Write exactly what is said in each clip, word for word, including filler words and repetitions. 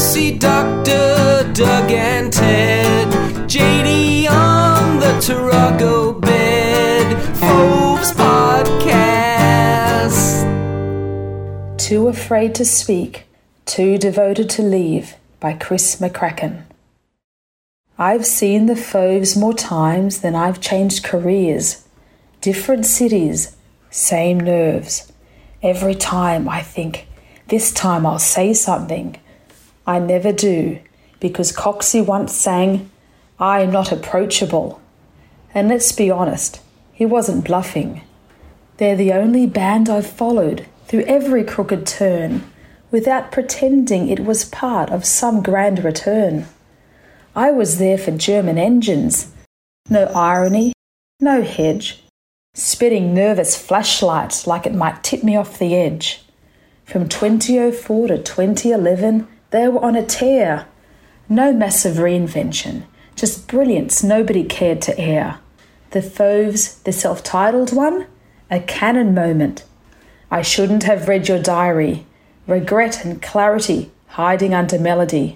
Nancy, Doctor Doug and Ted, J D on the Tarago bed, Foves Podcast. Too Afraid to Speak, Too Devoted to Leave by Chris McCracken. I've seen the Foves more times than I've changed careers. Different cities, same nerves. Every time I think, this time I'll say something. I never do, because Coxie once sang, I'm not approachable. And let's be honest, he wasn't bluffing. They're the only band I've followed through every crooked turn, without pretending it was part of some grand return. I was there for German engines, no irony, no hedge, spitting nervous flashlights like it might tip me off the edge. From twenty oh four to twenty eleven, they were on a tear. No massive reinvention, just brilliance nobody cared to air. The Foves, the self-titled one, a canon moment. I shouldn't have read your diary, regret and clarity hiding under melody.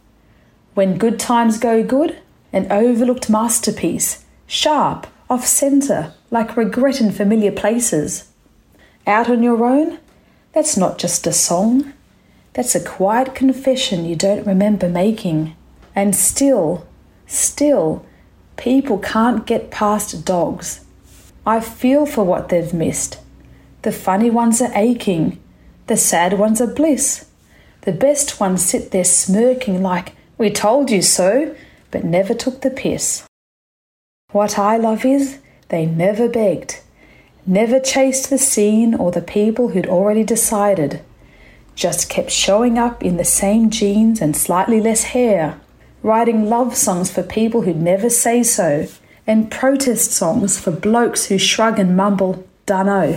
When good times go good, an overlooked masterpiece, sharp, off-centre, like regret in familiar places. Out on your own? That's not just a song. That's a quiet confession you don't remember making. And still, still, people can't get past dogs. I feel for what they've missed. The funny ones are aching. The sad ones are bliss. The best ones sit there smirking like, we told you so, but never took the piss. What I love is, they never begged, never chased the scene or the people who'd already decided, just kept showing up in the same jeans and slightly less hair, writing love songs for people who'd never say so, and protest songs for blokes who shrug and mumble, dunno.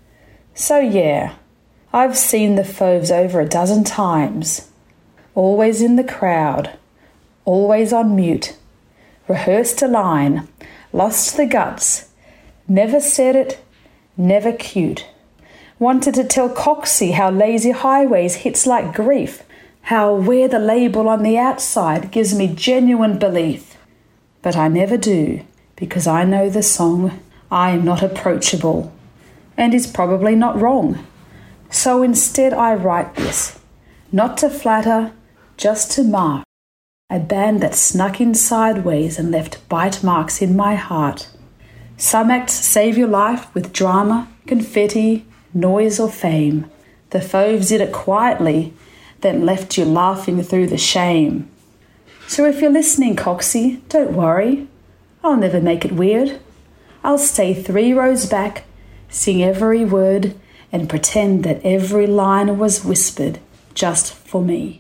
So yeah, I've seen the Foves over a dozen times, always in the crowd, always on mute, rehearsed a line, lost the guts, never said it, never cute. Wanted to tell Coxie how Lazy Highways hits like grief, how wear the label on the outside gives me genuine belief. But I never do, because I know the song, I am not approachable, and is probably not wrong. So instead I write this, not to flatter, just to mark, a band that snuck in sideways and left bite marks in my heart. Some acts save your life with drama, confetti, noise or fame. The Foves did it quietly, then left you laughing through the shame. So if you're listening, Coxie, don't worry. I'll never make it weird. I'll stay three rows back, sing every word, and pretend that every line was whispered just for me.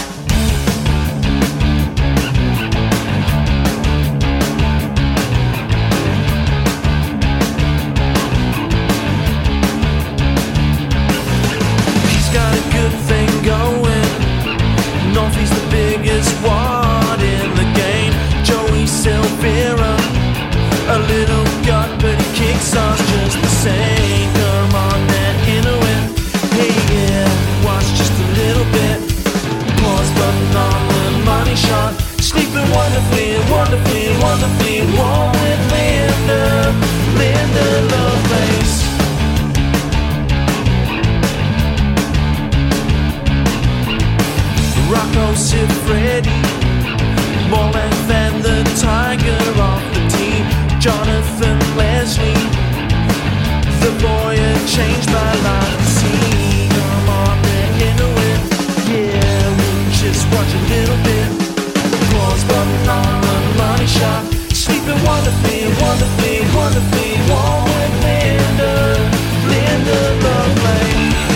One in the game, Joey Silvera, a little gut, but he kicks us just the same. Come on, that Inuit, hey yeah, watch just a little bit. Pause button on the money shot, sleeping wonderfully, wonderfully, wonderfully warm with Linda, Linda Lovelace. Rocco Siffredi, more length than the tiger off the team. Jonathan Leslie, the lawyer changed my life. See, come on, they're Inuit. Yeah, we just watch a little bit. Pause button on the money shot. Sleeping wonderfully, wonderfully, wonderfully warm with Linda, Linda Lovelace.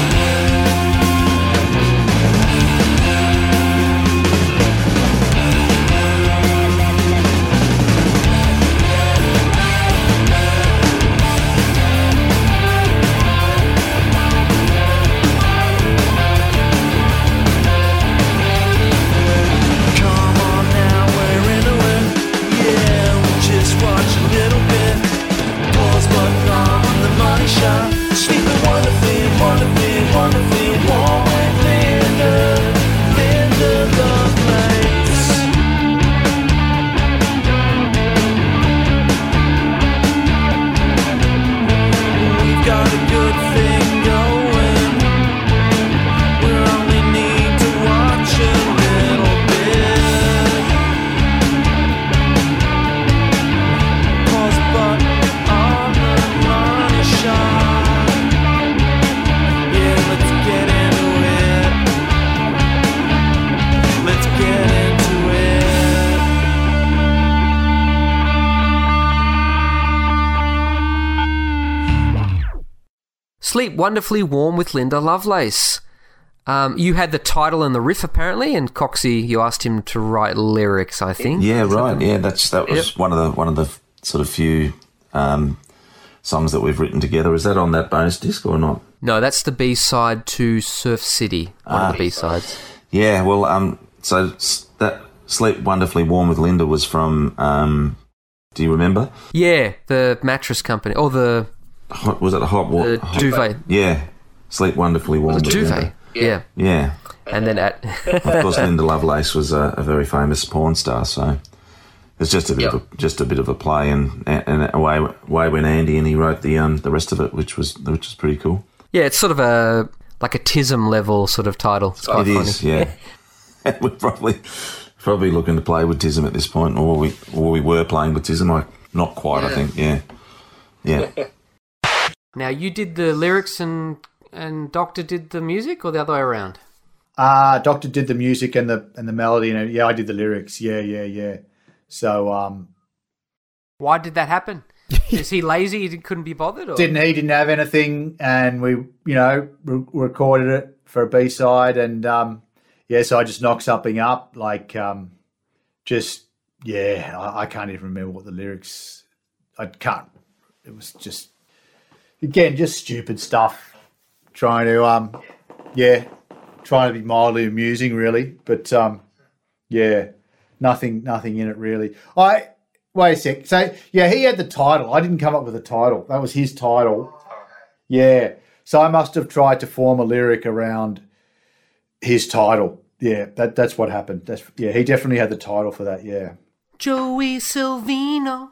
Sleep Wonderfully Warm with Linda Lovelace. Um, you had the title and the riff apparently, and Coxie, you asked him to write lyrics, I think. Yeah, right. Yeah, that's that was Yep. one of the one of the sort of few um, songs that we've written together. Is that on that bonus disc or not? No, that's the B-side to Surf City, one Ah. of the B-sides. Yeah, well, um, so s- that Sleep Wonderfully Warm with Linda was from. Um, do you remember? Yeah, the mattress company, or the, Hot, was it a hot water? the duvet. Yeah, Sleep Wonderfully Warm The with duvet, Linda. yeah. Yeah. And then at... Of course, Linda Lovelace was a, a very famous porn star, so it's just a bit Yep. of a, just a bit of a play, and and away away went Andy, and he wrote the um the rest of it, which was which was pretty cool. Yeah, it's sort of a, like a Tism level sort of title. It's quite It funny. is, yeah. We're probably probably looking to play with Tism at this point, or we or we were playing with Tism. I not quite, I think. Yeah, yeah. Now, you did the lyrics and and Doctor did the music, or the other way around? Uh, Doctor did the music and the and the melody, and yeah, I did the lyrics. Yeah, yeah, yeah. So um, Why did that happen? Is he lazy? He couldn't be bothered? Or? didn't he didn't have anything, and we you know re- recorded it for a B side, and um, yeah, so I just knocked something up, like um, just yeah, I, I can't even remember what the lyrics. I can't. It was just again just stupid stuff, trying to um, yeah, trying to be mildly amusing, really, but um, yeah, nothing, nothing in it really. I. Wait a sec. So, yeah, he had the title. I didn't come up with a title. That was his title. Yeah. So I must have tried to form a lyric around his title. Yeah, that that's what happened. That's yeah, he definitely had the title for that, yeah. Joey Silvino.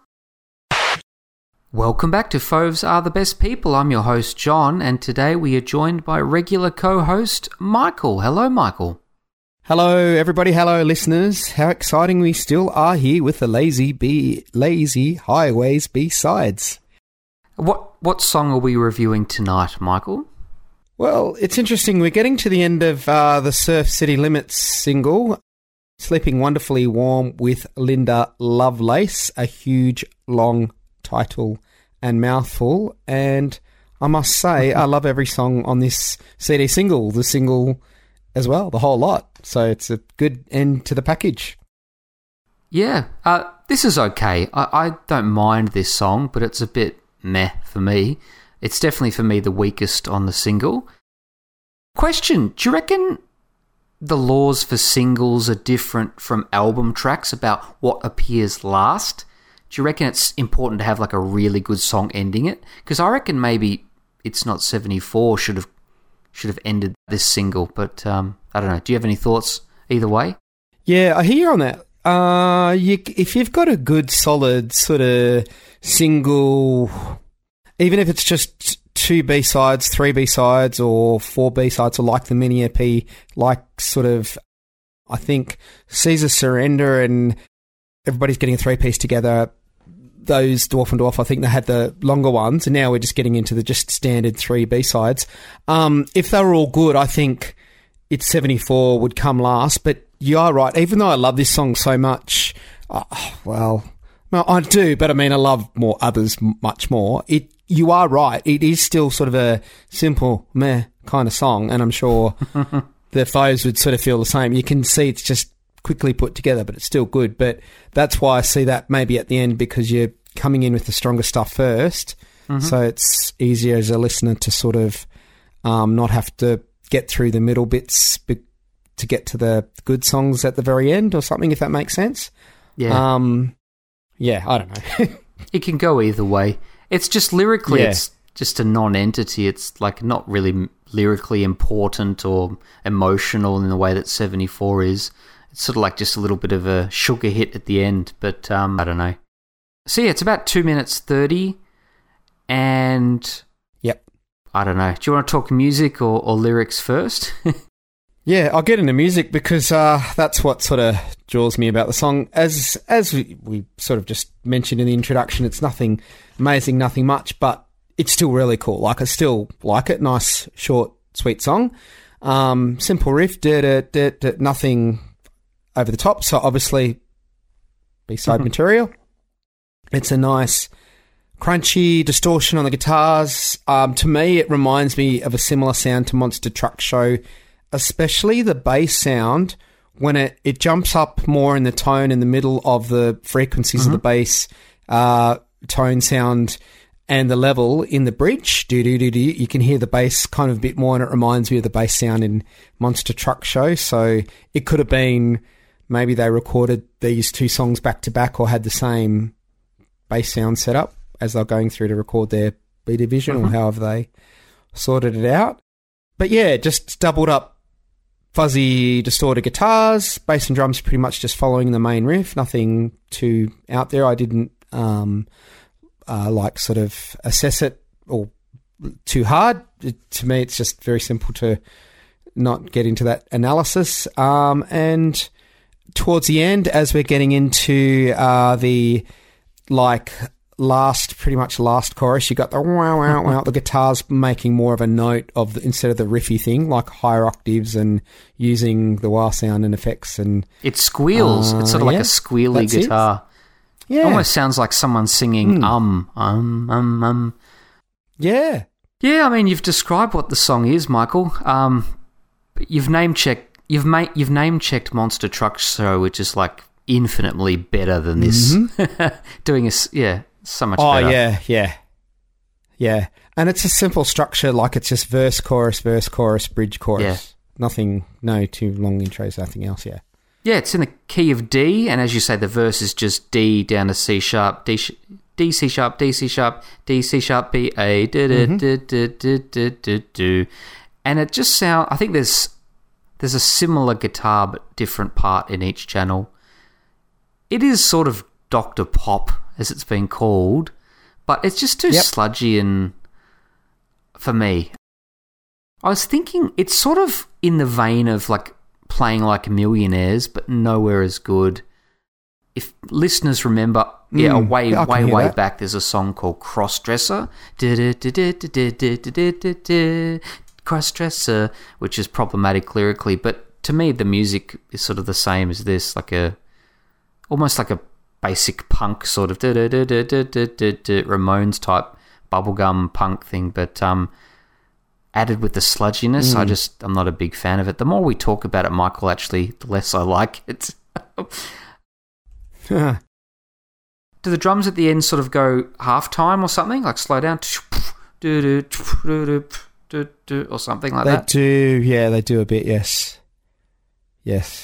Welcome back to Foves Are the Best People. I'm your host, John, and today we are joined by regular co-host, Michael. Hello, Michael. Hello, everybody. Hello, listeners. How exciting we still are here with the Lazy B, Lazy Highways B-sides. What what song are we reviewing tonight, Michael? Well, it's interesting. We're getting to the end of uh, the Surf City Limits single, Sleeping Wonderfully Warm with Linda Lovelace, a huge, long title and mouthful. And I must say, I love every song on this C D single, the single as well, the whole lot. So it's a good end to the package. Yeah, uh, this is okay. I, I don't mind this song, but it's a bit meh for me. It's definitely for me the weakest on the single. Question, do you reckon the laws for singles are different from album tracks about what appears last? Do you reckon it's important to have like a really good song ending it? Because I reckon maybe It's Not seventy-four should have should have ended this single, but um, I don't know. Do you have any thoughts either way? Yeah, I hear you on that. Uh, you, if you've got a good, solid sort of single, even if it's just two B-sides, three B-sides, or four B-sides, or like the mini E P, like sort of, I think, Caesar Surrender and everybody's getting a three-piece together. Those Dwarf and Dwarf, I think they had the longer ones, and now we're just getting into the just standard three B-sides. Um, if they were all good, I think It's seventy-four would come last, but you are right. Even though I love this song so much, uh, well, well, I do, but I mean, I love more others m- much more. It, you are right. It is still sort of a simple, meh kind of song, and I'm sure the Foes would sort of feel the same. You can see it's just quickly put together, but it's still good. But that's why I see that maybe at the end, because you're coming in with the stronger stuff first, mm-hmm. so it's easier as a listener to sort of um, not have to get through the middle bits be- to get to the good songs at the very end or something, if that makes sense. Yeah. Um, yeah, I don't know. It can go either way. It's just lyrically, Yeah. it's just a non-entity. It's like not really m- lyrically important or emotional in the way that seventy-four is. It's sort of like just a little bit of a sugar hit at the end, but um, I don't know. So yeah, it's about two minutes thirty, and Yep. I don't know. Do you want to talk music or, or lyrics first? Yeah, I'll get into music because uh, that's what sort of draws me about the song. As as we, we sort of just mentioned in the introduction, it's nothing amazing, nothing much, but it's still really cool. Like, I still like it. Nice, short, sweet song. Um, simple riff, da, da, da, da, nothing over the top. So obviously, B-side material. It's a nice, crunchy distortion on the guitars. Um, to me, it reminds me of a similar sound to Monster Truck Show, especially the bass sound when it, it jumps up more in the tone in the middle of the frequencies mm-hmm. of the bass uh, tone sound and the level in the bridge. Do do do do. You can hear the bass kind of a bit more, and it reminds me of the bass sound in Monster Truck Show. So it could have been maybe they recorded these two songs back to back or had the same bass sound set up as they're going through to record their B Division mm-hmm. or however they sorted it out. But yeah, just doubled up fuzzy distorted guitars, bass and drums pretty much just following the main riff, nothing too out there. I didn't um, uh, like sort of assess it or too hard. It, to me, it's just very simple to not get into that analysis. Um, and towards the end, as we're getting into uh, the like last, pretty much last chorus, you got the wow, wow, wow, the guitars making more of a note of the, instead of the riffy thing, like higher octaves and using the wah sound and effects. And it squeals. Uh, it's sort of yeah, like a squealy guitar. It. Yeah. Almost sounds like someone singing mm. um, um, um, um. Yeah. Yeah, I mean, you've described what the song is, Michael. Um, you've name-checked You've made you've name checked Monster Truck Show, which is like infinitely better than this. Mm-hmm. Doing a yeah, so much. Oh better. yeah, yeah, yeah. And it's a simple structure, like it's just verse, chorus, verse, chorus, bridge, chorus. Yeah. Nothing, no too long intros, nothing else. Yeah. Yeah, it's in the key of D, and as you say, the verse is just D down to C sharp, D, sh- D C sharp, D C sharp, D C sharp, B A, do do do do do do do do, and it just sound. I think there's. There's a similar guitar but different part in each channel. It is sort of Doctor Pop, as it's been called, but it's just too yep. sludgy and for me. I was thinking it's sort of in the vein of like Playing Like Millionaires, but nowhere as good. If listeners remember, mm, yeah, way, yeah, way, way that. back, there's a song called Crossdresser. Crossdresser, which is problematic lyrically, but to me the music is sort of the same as this, like a almost like a basic punk sort of Ramones type bubblegum punk thing, but um, added with the sludginess. Mm. I just I'm not a big fan of it. The more we talk about it, Michael, actually, the less I like it. Do the drums at the end sort of go half time or something, like slow down? Do, do, or something like they that. They do, yeah, they do a bit, yes. Yes.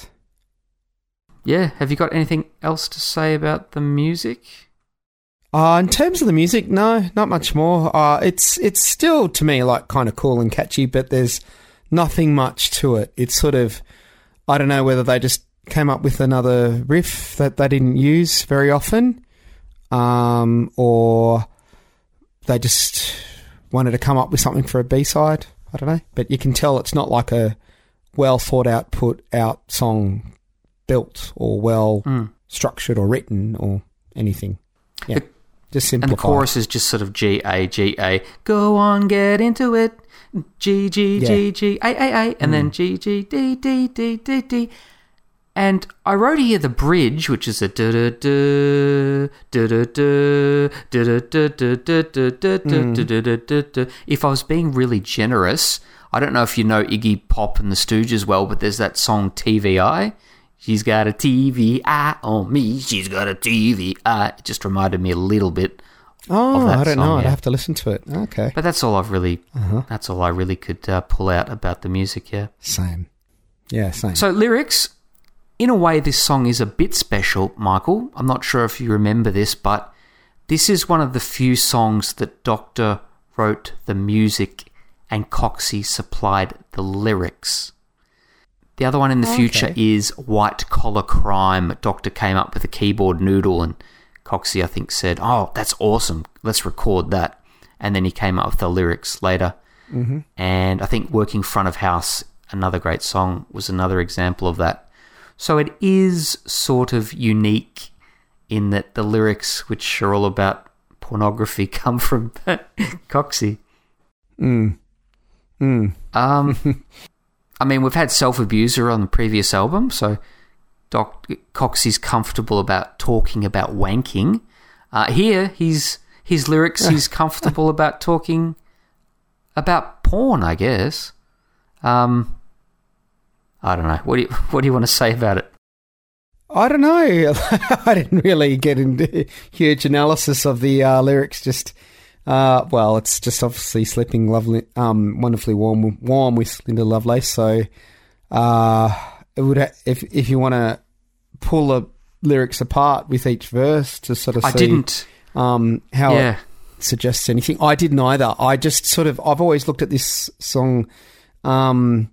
Yeah, have you got anything else to say about the music? Uh, in terms of the music, no, not much more. Uh, it's it's still, to me, like kind of cool and catchy, but there's nothing much to it. It's sort of, I don't know whether they just came up with another riff that they didn't use very often, um, or they just wanted to come up with something for a B-side. I don't know. But you can tell it's not like a well thought out, put out song built or well mm. structured or written or anything. Yeah. The, just simplify. And the chorus is just sort of G A G A. Go on, get into it. G G yeah. G G A A A. And mm. then G G D D D D D. And I wrote here the bridge, which is a da da da da da da da da da da da da da. If I was being really generous, I don't know if you know Iggy Pop and the Stooges well, but there's that song T V I. She's got a T V I on me. She's got a T V I. It just reminded me a little bit. Oh, of that I don't song, know. yeah. I'd have to listen to it. Okay, but that's all I've really. Uh-huh. That's all I really could uh, pull out about the music. Yeah, same. Yeah, same. So lyrics. In a way, this song is a bit special, Michael. I'm not sure if you remember this, but this is one of the few songs that Doctor wrote the music and Coxie supplied the lyrics. The other one in the okay. future is White Collar Crime. Doctor came up with a keyboard noodle and Coxie, I think, said, oh, that's awesome. Let's record that. And then he came up with the lyrics later. Mm-hmm. And I think Working Front of House, another great song, was another example of that. So it is sort of unique in that the lyrics, which are all about pornography, come from Coxie. Mm. Mm. Um, I mean, we've had Self-Abuser on the previous album, so Doc Coxie's comfortable about talking about wanking. Uh, here, he's his lyrics, he's comfortable about talking about porn, I guess. Um, I don't know. What do you What do you want to say about it? I don't know. I didn't really get into huge analysis of the uh, lyrics. Just, uh, well, it's just obviously sleeping lovely, um, wonderfully warm, warm with Linda Lovelace. So, uh, it would ha- if if you want to pull the lyrics apart with each verse to sort of I see didn't. Um, how Yeah. it suggests anything. I didn't either. I just sort of I've always looked at this song. Um,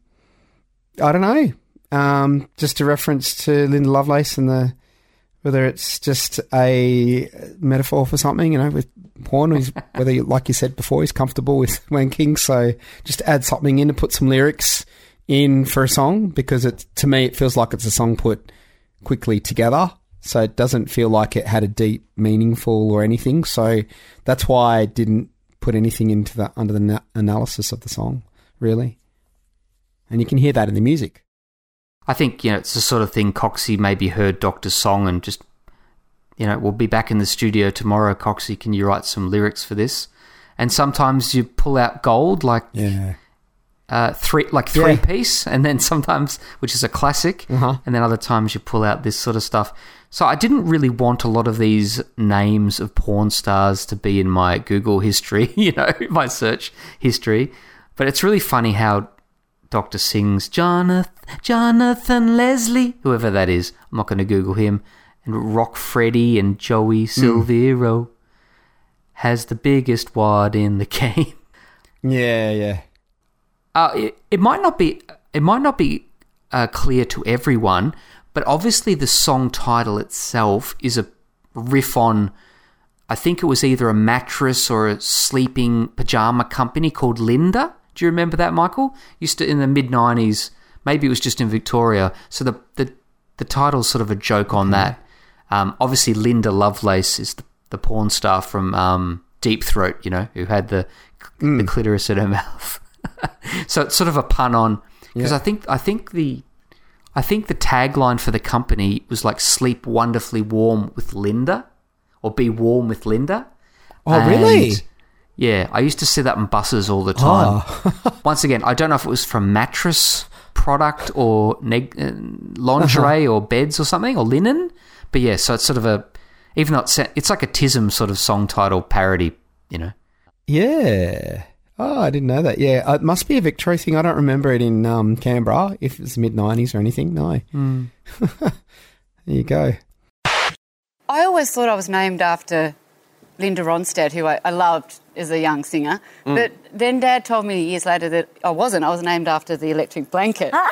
I don't know. Um, just a reference to Linda Lovelace and the whether it's just a metaphor for something, you know, with porn, or he's, whether, like you said before, he's comfortable with wanking. So just add something in to put some lyrics in for a song, because it to me it feels like it's a song put quickly together. So it doesn't feel like it had a deep, meaningful or anything. So that's why I didn't put anything into the under the na- analysis of the song, really. And you can hear that in the music. I think, you know, it's the sort of thing Coxie maybe heard Doctor's song and just, you know, we'll be back in the studio tomorrow, Coxie, can you write some lyrics for this? And sometimes you pull out gold, like Yeah. uh, three, like three Yeah. piece, and then sometimes, which is a classic, Uh-huh. and then other times you pull out this sort of stuff. So I didn't really want a lot of these names of porn stars to be in my Google history, you know, my search history. But it's really funny how Doctor sings Jonathan, Jonathan Leslie, whoever that is. I'm not going to Google him. And Rock Freddy and Joey Silvero has the biggest wad in the game. Yeah, yeah. Uh, it, it might not be. It might not be uh, clear to everyone, but obviously the song title itself is a riff on. I think it was either a mattress or a sleeping pajama company called Linda. Do you remember that, Michael? Used to in the mid nineties. Maybe it was just in Victoria. So the the, the title's sort of a joke on that. Um, obviously, Linda Lovelace is the, the porn star from um, Deep Throat, you know, who had the mm. the clitoris in her mouth. So it's sort of a pun on, because yeah. I think I think the I think the tagline for the company was like "Sleep wonderfully warm with Linda," or "Be warm with Linda." Oh, and really? Yeah, I used to see that in buses all the time. Oh. Once again, I don't know if it was from mattress product or neg- uh, lingerie or beds or something, or linen. But yeah, so it's sort of a, even though it's, it's like a Tism sort of song title parody, you know. Yeah. Oh, I didn't know that. Yeah, it must be a Victoria thing. I don't remember it in um, Canberra, if it's mid nineties or anything. No. Mm. There you go. I always thought I was named after Linda Ronstadt, who I, I loved as a young singer. Mm. But then Dad told me years later that I wasn't. I was named after the electric blanket. Oh,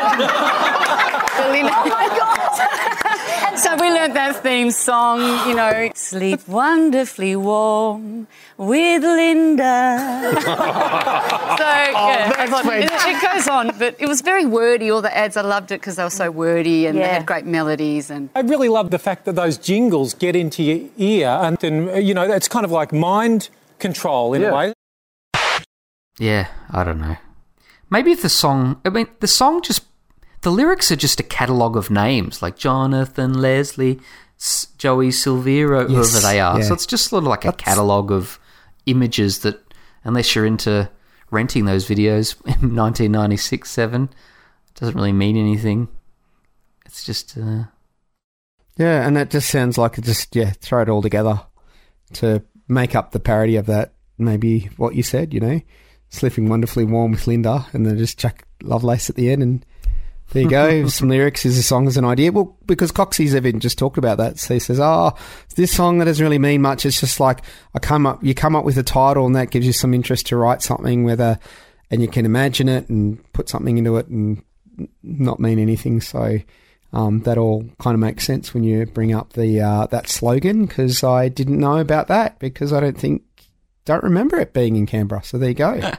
my God. So we learnt that theme song, you know, sleep wonderfully warm with Linda. So, yeah, oh, that's it, it goes on, but it was very wordy. All the ads, I loved it because they were so wordy and yeah. they had great melodies. And I really love the fact that those jingles get into your ear, and then, you know, it's kind of like mind control in yeah. a way. Yeah, I don't know. Maybe if the song, I mean, the song just, the lyrics are just a catalogue of names, like Jonathan, Leslie, S- Joey Silvero, Yes, whoever they are. yeah. So it's just sort of like a That's... catalogue of images that, unless you're into renting those videos in nineteen ninety-six, seven, it doesn't really mean anything. It's just... Uh... Yeah, and that just sounds like it just, yeah, throw it all together to make up the parody of that, maybe what you said, you know, sleeping wonderfully warm with Linda, and then just chuck Lovelace at the end, and there you go. Some lyrics is a song as an idea. Well, because Coxie's even just talked about that. So he says, oh, this song that doesn't really mean much. It's just like I come up, you come up with a title, and that gives you some interest to write something, whether, and you can imagine it and put something into it and not mean anything. So um, that all kind of makes sense when you bring up the uh, that slogan, because I didn't know about that, because I don't think, don't remember it being in Canberra. So there you go.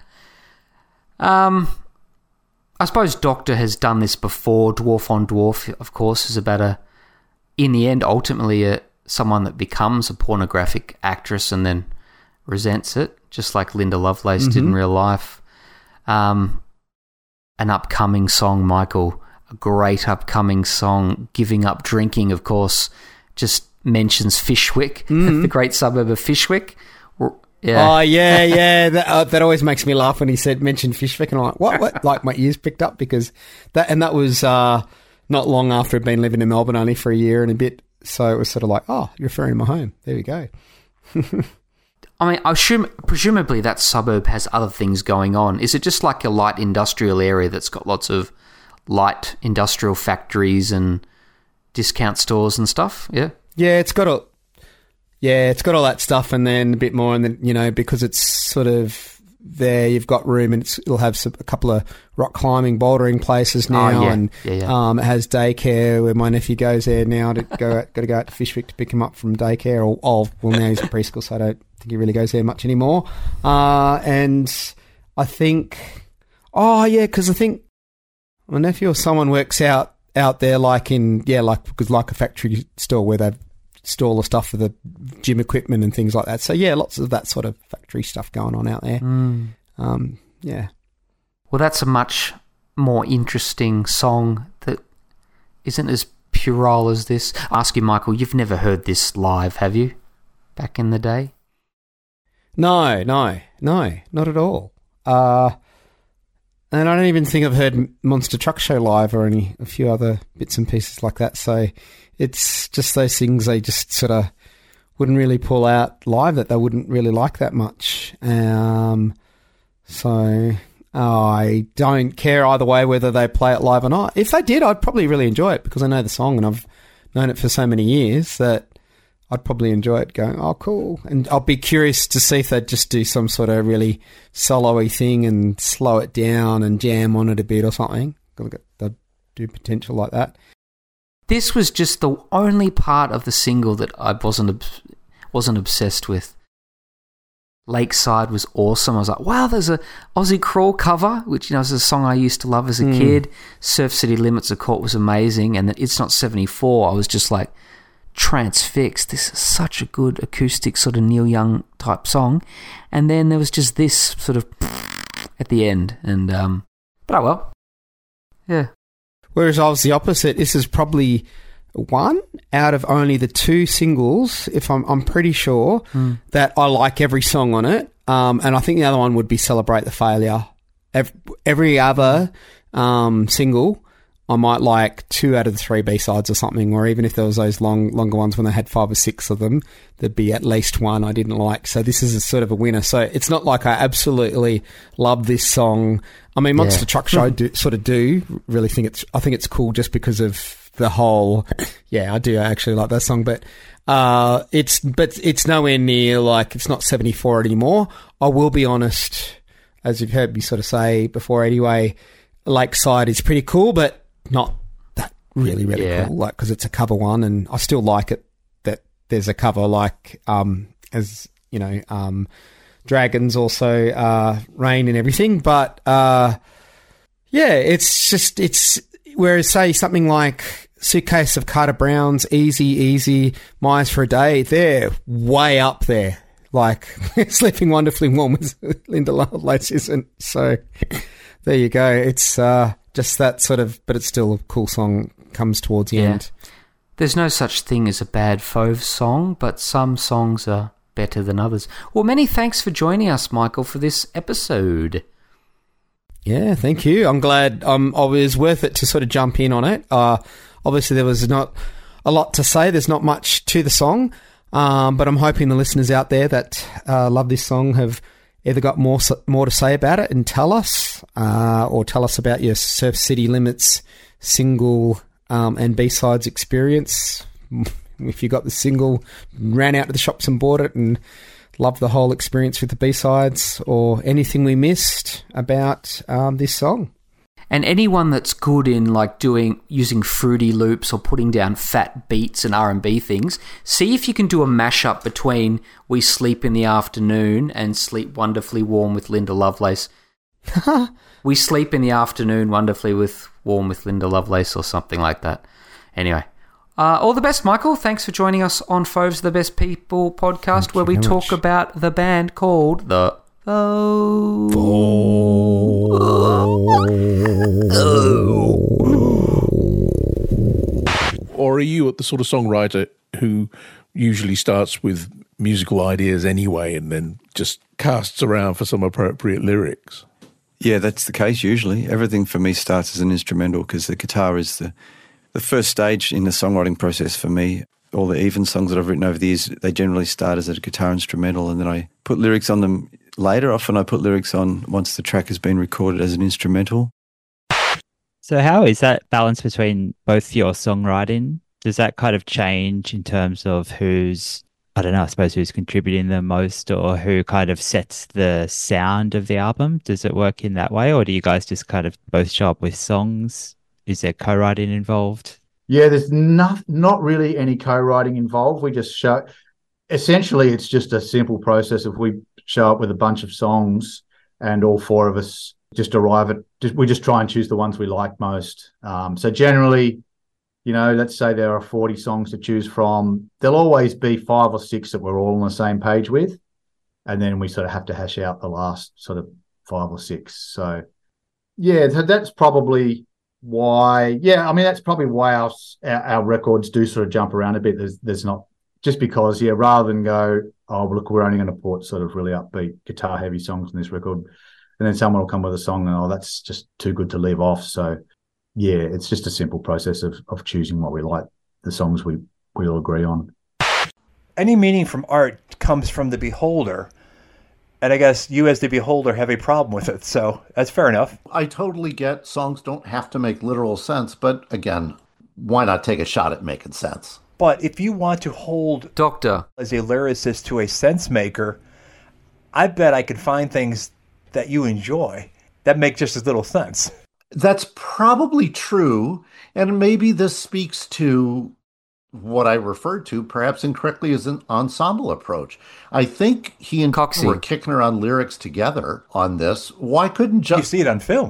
um... I suppose Doctor has done this before. Dwarf on Dwarf, of course, is about a, in the end, ultimately a, someone that becomes a pornographic actress and then resents it, just like Linda Lovelace mm-hmm. did in real life. Um, an upcoming song, Michael, a great upcoming song, Giving Up Drinking, of course, just mentions Fyshwick, Mm. the great suburb of Fyshwick. Yeah. Oh, yeah, yeah. That, uh, that always makes me laugh when he said, mentioned Fyshwick, and I'm like, what? what? Like, my ears picked up because that, and that was uh, not long after I'd been living in Melbourne only for a year and a bit. So it was sort of like, oh, you're referring to my home. There we go. I mean, I assume, presumably that suburb has other things going on. Is it just like a light industrial area that's got lots of light industrial factories and discount stores and stuff? Yeah. Yeah, it's got all, yeah, it's got all that stuff, and then a bit more, and then, you know, because it's sort of there, you've got room, and it's, it'll have some, a couple of rock climbing, bouldering places now, Oh, yeah. and Yeah, yeah. Um, it has daycare where my nephew goes there now to go. Got to go out to Fyshwick to pick him up from daycare. Or, oh, well, now he's at preschool, so I don't think he really goes there much anymore. Uh, and I think, oh yeah, because I think my nephew or someone works out out there, like in yeah, like because like a factory store where they store all the stuff for the gym equipment and things like that. So yeah, lots of that sort of factory stuff going on out there. Mm. Um, yeah. Well, that's a much more interesting song that isn't as puerile as this. I ask you, Michael, you've never heard this live, have you? Back in the day? No, no, no, not at all. Uh, and I don't even think I've heard Monster Truck Show live or any a few other bits and pieces like that. So it's just those things they just sort of wouldn't really pull out live that they wouldn't really like that much. Um, so I don't care either way whether they play it live or not. If they did, I'd probably really enjoy it because I know the song and I've known it for so many years that I'd probably enjoy it going, oh, cool. And I'll be curious to see if they'd just do some sort of really solo-y thing and slow it down and jam on it a bit or something. They'd do potential like that. This was just the only part of the single that I wasn't obs- wasn't obsessed with. Lakeside was awesome. I was like, wow, there's a Aussie Crawl cover, which, you know, is a song I used to love as a Mm. kid. Surf City Limits of Court was amazing. And that It's Not seventy-four, I was just like transfixed. This is such a good acoustic sort of Neil Young type song. And then there was just this sort of at the end. And, um, but oh well. Yeah. Whereas I was the opposite. This is probably one out of only the two singles, if I'm I'm pretty sure, Mm. that I like every song on it. Um, and I think the other one would be Celebrate the Failure. Every, every other um, single, I might like two out of the three B-sides or something, or even if there was those long longer ones when they had five or six of them, there'd be at least one I didn't like. So this is a sort of a winner. So it's not like I absolutely love this song. I mean, Monster Yeah. Truck Show do, sort of do really think it's, I think it's cool just because of the whole, yeah, I do actually like that song, but uh, it's, but it's nowhere near like, it's not seventy-four anymore. I will be honest, as you've heard me sort of say before anyway, Lakeside is pretty cool, but not that really, really Yeah. cool, like, because it's a cover one, and I still like it that there's a cover, like, um, as, you know, um, Dragons also, uh, Rain and everything, but, uh, yeah, it's just, it's, whereas, say, something like Suitcase of Carter Brown's, Easy, Easy, Myers for a Day, they're way up there, like, Sleeping Wonderfully Warm with Linda Lovelace isn't, so there you go, it's, uh, just that sort of, but it's still a cool song, comes towards the Yeah. end. There's no such thing as a bad Fauve song, but some songs are better than others. Well, many thanks for joining us, Michael, for this episode. Yeah, thank you. I'm glad um, I was worth it to sort of jump in on it. Uh, obviously, there was not a lot to say. There's not much to the song, um, but I'm hoping the listeners out there that uh, love this song have either got more more to say about it and tell us, uh, or tell us about your Surf City Limits single um, and B-sides experience. If you got the single, ran out to the shops and bought it and loved the whole experience with the B-sides, or anything we missed about um, this song. And anyone that's good in like doing using fruity loops or putting down fat beats and R and B things, see if you can do a mashup between We Sleep in the Afternoon and Sleep Wonderfully Warm with Linda Lovelace. We Sleep in the Afternoon Wonderfully with Warm with Linda Lovelace or something like that. Anyway, uh, all the best, Michael. Thanks for joining us on Fauve's The Best People podcast, Thank where you we very talk much. about the band called The Fauve. Or are you the sort of songwriter who usually starts with musical ideas anyway and then just casts around for some appropriate lyrics. Yeah, that's the case usually. Everything for me starts as an instrumental because the guitar is the, the first stage in the songwriting process for me. All the even songs that I've written over the years, they generally start as a guitar instrumental and then I put lyrics on them later. Often I put lyrics on once the track has been recorded as an instrumental. So how is that balance between both your songwriting? Does that kind of change in terms of who's, I don't know, I suppose who's contributing the most or who kind of sets the sound of the album? Does it work in that way or do you guys just kind of both show up with songs? Is there co-writing involved? Yeah, there's not, not really any co-writing involved. We just show, essentially it's just a simple process of we show up with a bunch of songs and all four of us just arrive at, just, we just try and choose the ones we like most. Um, so generally, you know, let's say there are forty songs to choose from. There'll always be five or six that we're all on the same page with. And then we sort of have to hash out the last sort of five or six. So, yeah, that's probably why, yeah, I mean, that's probably why our, our, our records do sort of jump around a bit. There's, there's not, just because, yeah, rather than go, oh, look, we're only going to put sort of really upbeat guitar-heavy songs in this record. And then someone will come with a song and, oh, that's just too good to leave off. So, yeah, it's just a simple process of of choosing what we like, the songs we, we all agree on. Any meaning from art comes from the beholder. And I guess you as the beholder have a problem with it. So that's fair enough. I totally get songs don't have to make literal sense. But again, why not take a shot at making sense? But if you want to hold Doctor as a lyricist to a sense maker, I bet I could find things that you enjoy that make just as little sense. That's probably true. And maybe this speaks to what I referred to perhaps incorrectly as an ensemble approach. I think he and Coxie were kicking around lyrics together on this. Why couldn't just... You see it on film.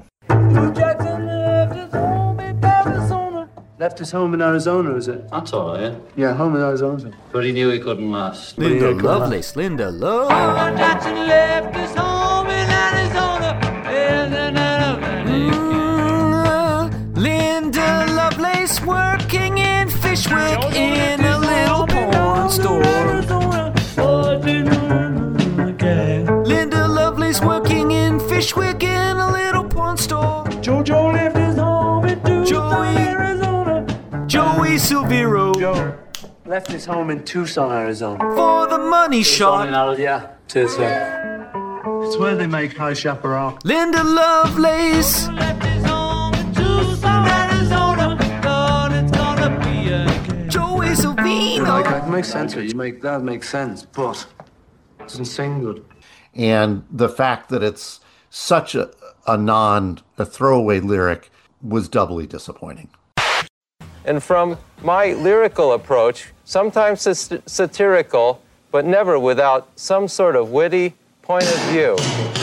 Left his home in Arizona, is it? That's all right. Yeah, home in Arizona. But he knew he couldn't last. Linda Lovelace, Linda Love. Oh, Jackson left his home in Arizona. Mm, Linda Lovelace working in Fishwick in a little porn store. Linda Lovelace working in Fishwick in a little porn store. Jojo left his home in Tucson, Arizona. Joey Silvero. Joe left his home in Tucson, Arizona. For the money shot. Yeah, Tucson. It's where they make high chaparral. Linda Lovelace. Joey Silvino. You know, like, it makes sense. You make that makes sense, but it doesn't sing good. And the fact that it's such a, a non, a throwaway lyric was doubly disappointing. And from my lyrical approach, sometimes sat- satirical, but never without some sort of witty point of view.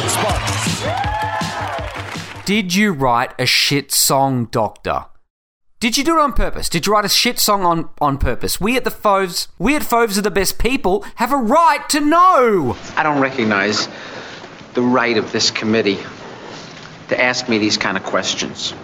Did you write a shit song, Doctor? Did you do it on purpose? Did you write a shit song on, on purpose? We at the Foves, we at Foves are the best people, have a right to know. I don't recognize the right of this committee to ask me these kind of questions.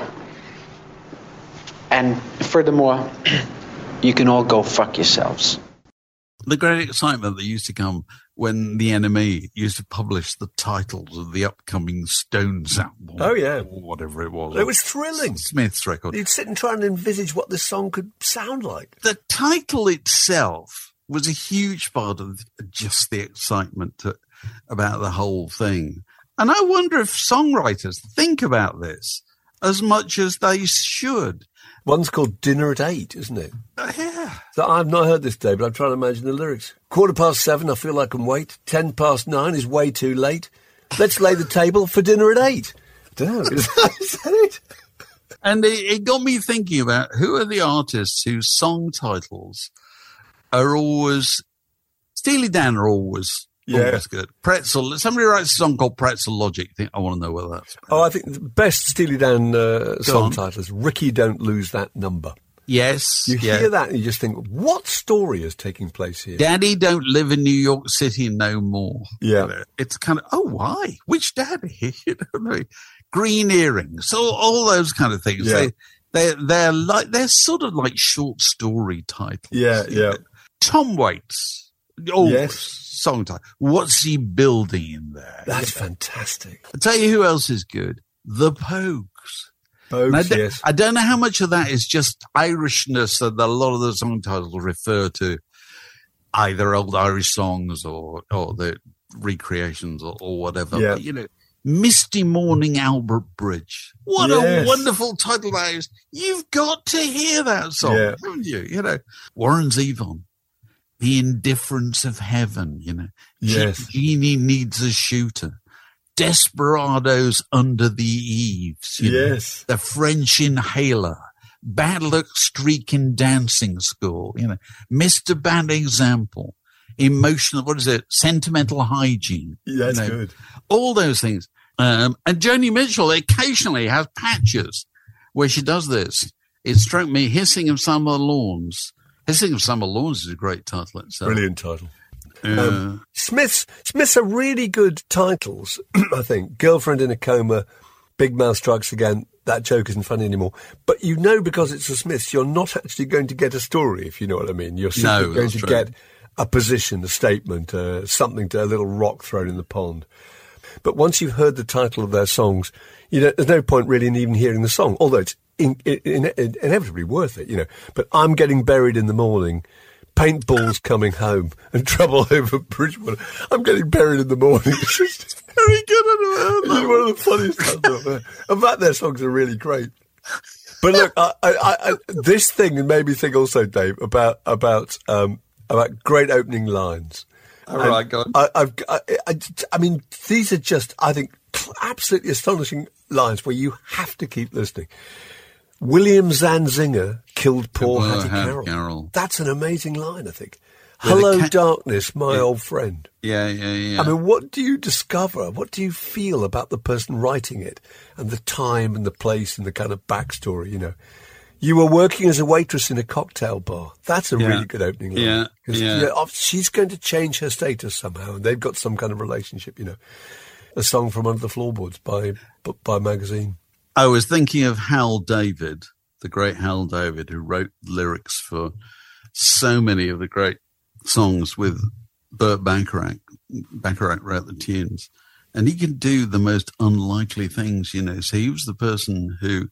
And furthermore, you can all go fuck yourselves. The great excitement that used to come when the N M E used to publish the titles of the upcoming Stones album. Oh, yeah. Or whatever it was. It was thrilling. Smith's record. You'd sit and try and envisage what this song could sound like. The title itself was a huge part of just the excitement to, about the whole thing. And I wonder if songwriters think about this as much as they should. One's called Dinner at Eight, isn't it? Uh, yeah. So I've not heard this day, but I'm trying to imagine the lyrics. Quarter past seven, I feel I can wait. Ten past nine is way too late. Let's lay the table for dinner at eight. I don't know. Is that, is that it? And it, it got me thinking about who are the artists whose song titles are always... Steely Dan are always... Yeah. Always good. Pretzel. Somebody writes a song called Pretzel Logic. I think I want to know whether that's. Oh, I think the best Steely Dan uh, song on. title is Ricky Don't Lose That Number. Yes. You yeah. hear that and you just think, what story is taking place here? Daddy Don't Live in New York City No More. Yeah. It's kind of, oh, why? Which daddy? You know, Green Earrings. So all those kind of things. Yeah. They, They're they're like they're sort of like short story titles. Yeah, yeah. Tom Waits. Oh, Yes. song title. What's he building in there? That's fantastic. I'll tell you who else is good. The Pogues. Pogues, I, don't, yes. I don't know how much of that is just Irishness that a lot of the song titles refer to either old Irish songs or or the recreations or, or whatever. Yeah. But, you know, Misty Morning Albert Bridge. What Yes. a wonderful title that is. You've got to hear that song, Yeah. haven't you? You know, Warren Zevon. The Indifference of Heaven, you know. Yes. Jeannie Needs a Shooter. Desperados Under the Eaves. you know. Yes. The French Inhaler. Bad Luck Streak in Dancing School, you know. Mister Bad Example. Emotional, what is it? Sentimental Hygiene. That's you know. good. All those things. Um, and Joni Mitchell occasionally has patches where she does this. It struck me, Hissing of Summer Lawns. Hissing of Summer Lawns is a great title itself. Brilliant title. Uh, Um, Smiths, Smiths are really good titles, I think. Girlfriend in a Coma, Big Mouth Strikes Again. That joke isn't funny anymore. But you know, because it's the Smiths, you're not actually going to get a story, if you know what I mean. You're simply No, going that's to true. get a position, a statement, uh, something, to, a little rock thrown in the pond. But once you've heard the title of their songs, you know, there's no point really in even hearing the song, although it's in, in, in, inevitably worth it, you know. But I'm Getting Buried in the Morning, Paintballs Coming Home, and Trouble Over Bridgewater. I'm Getting Buried in the Morning. It's just very good. It's one of the funniest times I've heard. In fact, their songs are really great. But look, I, I, I, this thing made me think also, Dave, about about um, about great opening lines. All right, go on. I, I've, I, I, I mean, these are just, I think, absolutely astonishing lines where you have to keep listening. William Zanzinger killed poor Poor Hattie Hattie Carroll. Carroll. That's an amazing line, I think. With a Hello, ca- darkness, my Yeah. old friend. yeah, yeah, yeah. I mean, what do you discover? What do you feel about the person writing it and the time and the place and the kind of backstory, you know? You were working as a waitress in a cocktail bar. That's a Yeah. really good opening line. Yeah, 'Cause, yeah. you know, ob- she's going to change her status somehow, and they've got some kind of relationship, you know. A song from Under the Floorboards by by Magazine. I was thinking of Hal David, the great Hal David, who wrote lyrics for so many of the great songs with Burt Bacharach. Bacharach wrote the tunes. And he could do the most unlikely things, you know. So he was the person who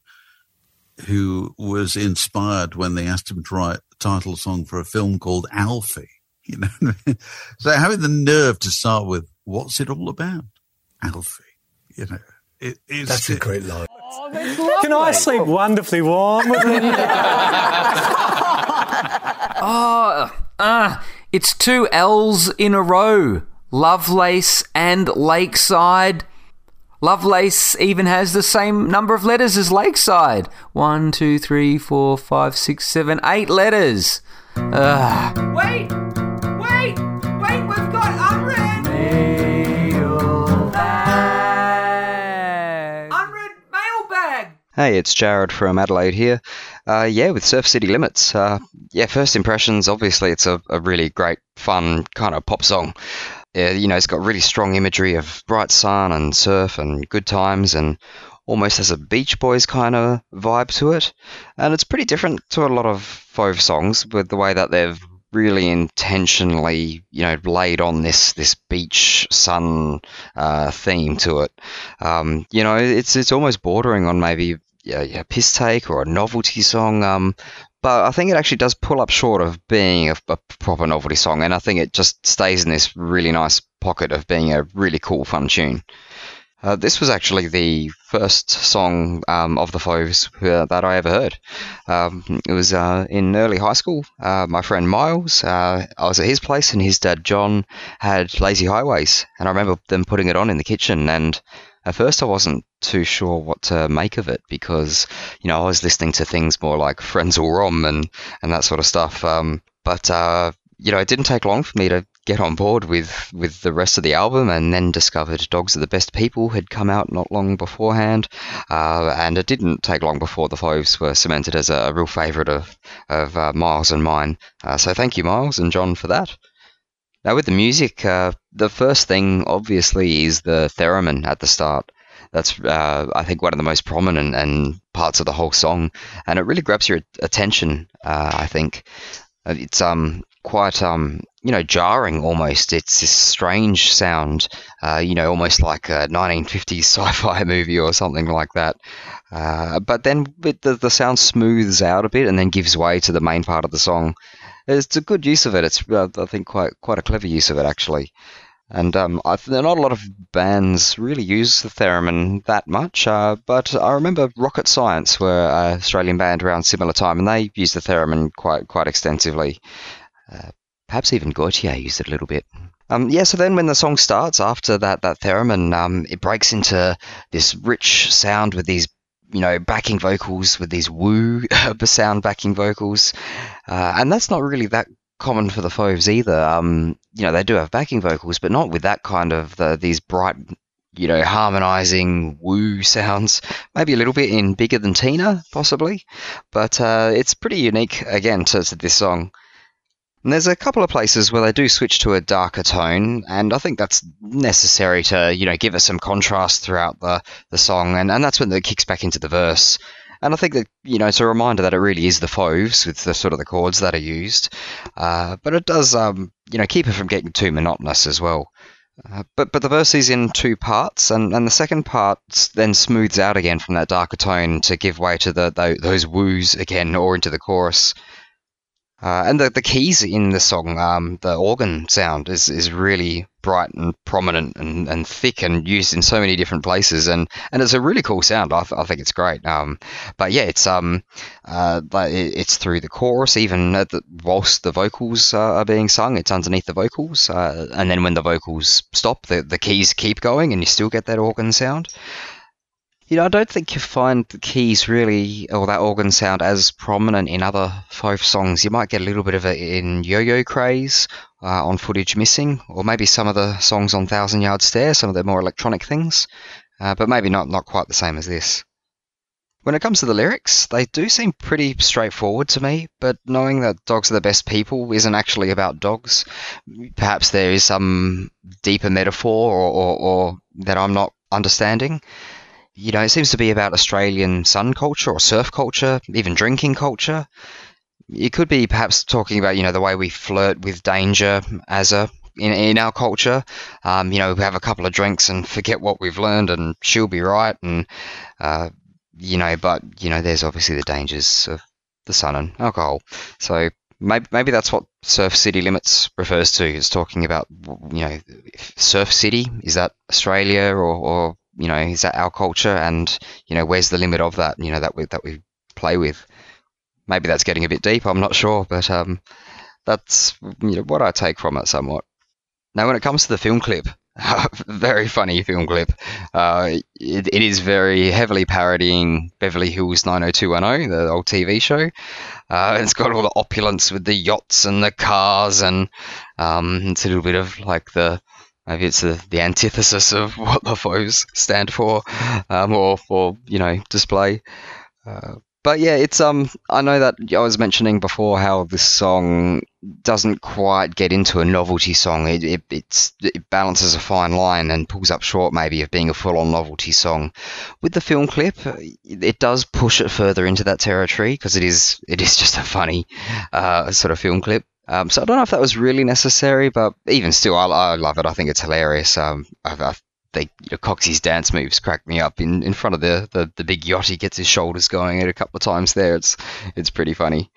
who was inspired when they asked him to write a title song for a film called Alfie. You know, so having the nerve to start with, what's it all about? Alfie, you know. It, it's, That's a great line. Can I sleep wonderfully warm with it? Oh, ah, it's two L's in a row. Lovelace and Lakeside. Lovelace even has the same number of letters as Lakeside. One, two, three, four, five, six, seven, eight letters. Ugh. Wait! Wait! Wait, we've got unread! Mailbag! Unread mailbag! Hey, it's Jared from Adelaide here. Uh, yeah, with Surf City Limits. Uh, yeah, first impressions, obviously it's a, a really great, fun kind of pop song. Yeah, you know, it's got really strong imagery of bright sun and surf and good times and almost has a Beach Boys kind of vibe to it. And it's pretty different to a lot of Fauve songs with the way that they've really intentionally, you know, laid on this this beach sun uh, theme to it. Um, you know, it's it's almost bordering on maybe yeah, yeah, piss take or a novelty song. Um, But I think it actually does pull up short of being a, a proper novelty song, and I think it just stays in this really nice pocket of being a really cool, fun tune. Uh, this was actually the first song um, of the Fauves uh, that I ever heard. Um, it was uh, in early high school. Uh, my friend Miles, uh, I was at his place, and his dad John had Lazy Highways, and I remember them putting it on in the kitchen, and at first I wasn't too sure what to make of it because, you know, I was listening to things more like Frenzal Rom and, and that sort of stuff. Um, but, uh, you know, it didn't take long for me to get on board with, with the rest of the album, and then discovered Dogs Are the Best People had come out not long beforehand. Uh, and it didn't take long before the Fauves were cemented as a, a real favourite of, of uh, Miles and mine. Uh, so thank you, Miles and John, for that. Now, with the music, uh, the first thing, obviously, is the theremin at the start. that's uh, I think one of the most prominent and parts of the whole song, and it really grabs your attention. Uh, I think it's um quite um you know jarring almost. It's this strange sound, uh, you know, almost like a nineteen fifties sci-fi movie or something like that. Uh, but then it, the the sound smooths out a bit and then gives way to the main part of the song. It's a good use of it. It's uh, I think quite quite a clever use of it actually. And um, I, not a lot of bands really use the theremin that much, uh, but I remember Rocket Science were an Australian band around similar time, and they used the theremin quite quite extensively. Uh, perhaps even Gautier used it a little bit. Um, yeah, so then when the song starts, after that that theremin, um, it breaks into this rich sound with these, you know, backing vocals, with these woo sound backing vocals, uh, and that's not really that common for the Fauves either. Um, you know, they do have backing vocals, but not with that kind of the, these bright, you know, harmonizing woo sounds. Maybe a little bit in Bigger Than Tina, possibly, but uh, it's pretty unique again to, to this song. And there's a couple of places where they do switch to a darker tone, and I think that's necessary to, you know, give us some contrast throughout the, the song, and, and that's when it kicks back into the verse. And I think that, you know, it's a reminder that it really is the Fauves with the sort of the chords that are used. Uh, but it does, um, you know, keep it from getting too monotonous as well. Uh, but but the verse is in two parts, and, and the second part then smooths out again from that darker tone to give way to the, the those woos again, or into the chorus. Uh, and the, the keys in the song, um, the organ sound is, is really bright and prominent and, and thick and used in so many different places. And, and it's a really cool sound. I, th- I think it's great. Um, but yeah, it's um, uh, it's through the chorus, even at the, whilst the vocals uh, are being sung, it's underneath the vocals. Uh, and then when the vocals stop, the, the keys keep going and you still get that organ sound. You know, I don't think you find the keys really, or that organ sound, as prominent in other Fauve songs. You might get a little bit of it in Yo-Yo Craze, uh, on Footage Missing, or maybe some of the songs on Thousand Yard Stare, some of the more electronic things, uh, but maybe not, not quite the same as this. When it comes to the lyrics, they do seem pretty straightforward to me, but knowing that dogs are the best people isn't actually about dogs. Perhaps there is some deeper metaphor or, or, or that I'm not understanding. You know, it seems to be about Australian sun culture or surf culture, even drinking culture. It could be perhaps talking about, you know, the way we flirt with danger as a in, in our culture. Um, you know, we have a couple of drinks and forget what we've learned and she'll be right. And, uh, you know, but, you know, there's obviously the dangers of the sun and alcohol. So maybe, maybe that's what Surf City Limits refers to. It's talking about, you know, Surf City. Is that Australia or, or you know, is that our culture? And, you know, where's the limit of that, you know, that we, that we play with? Maybe that's getting a bit deep, I'm not sure, but um, that's, you know, what I take from it somewhat. Now, when it comes to the film clip, very funny film clip. Uh, it, it is very heavily parodying Beverly Hills nine oh two one oh, the old T V show. Uh, it's got all the opulence with the yachts and the cars, and um, it's a little bit of like the, maybe it's the, the antithesis of what the Fauves stand for, um, or, or, you know, display. Uh, but yeah, it's um. I know that I was mentioning before how this song doesn't quite get into a novelty song. It it it's, it balances a fine line and pulls up short maybe of being a full-on novelty song. With the film clip, it does push it further into that territory because it is it is just a funny uh, sort of film clip. Um, so I don't know if that was really necessary, but even still, I, I love it. I think it's hilarious. Um, I, I think, you know, Coxie's dance moves crack me up in, in front of the, the, the big yacht. He gets his shoulders going a couple of times there. It's it's pretty funny.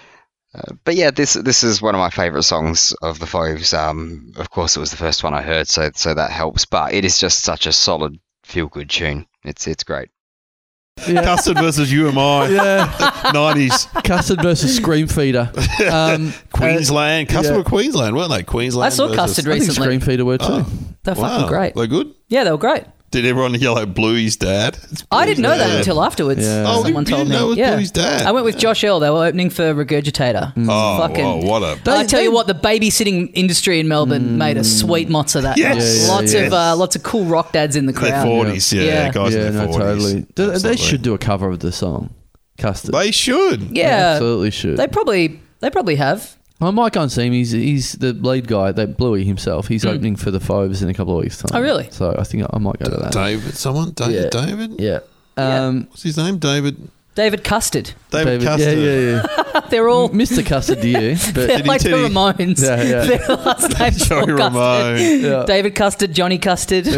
Uh, but yeah, this this is one of my favourite songs of the Fauves. Um, of course, it was the first one I heard, so so that helps. But it is just such a solid, feel-good tune. It's it's great. Yeah. Custard versus You Am I. Yeah. nineties. Custard versus Scream Feeder. Um, Queensland. uh, Custard yeah. were Queensland, weren't they? Queensland. I saw versus... Custard recently. I think Scream Feeder were too. Oh. They're wow. fucking great. They're good? Yeah, they were great. Did everyone yell like Bluey's dad? I didn't know that yeah. until afterwards. Yeah. Oh, Someone you, told you didn't me. know it was yeah. Bluey's dad? I went with Josh Earl. They were opening for Regurgitator. Mm. Oh, fucking, whoa, what a... I tell you what, the babysitting industry in Melbourne mm. made a sweet motz of that. Yes. Yeah, yeah, lots yes. of uh, lots of cool rock dads in the crowd. Their forties, yeah. yeah. Guys yeah, in their no, forties. totally. They, they should do a cover of the song, Custard. They should. Yeah. They absolutely should. They probably, they probably have. I might go and see him. He's he's the lead guy, that Bluey himself. He's Mm. opening for the Fovers in a couple of weeks' time. Oh, really? So I think I might go to that. David, someone? David? Yeah. David? Yeah. Um, What's his name? David? David Custard. David, David- Custard. Yeah, yeah, yeah. They're all Mister Custard to you. But They're like the Ramones. Yeah, yeah. Their last name's Joey all Custard. Ramone. Yeah. David Custard, Johnny Custard.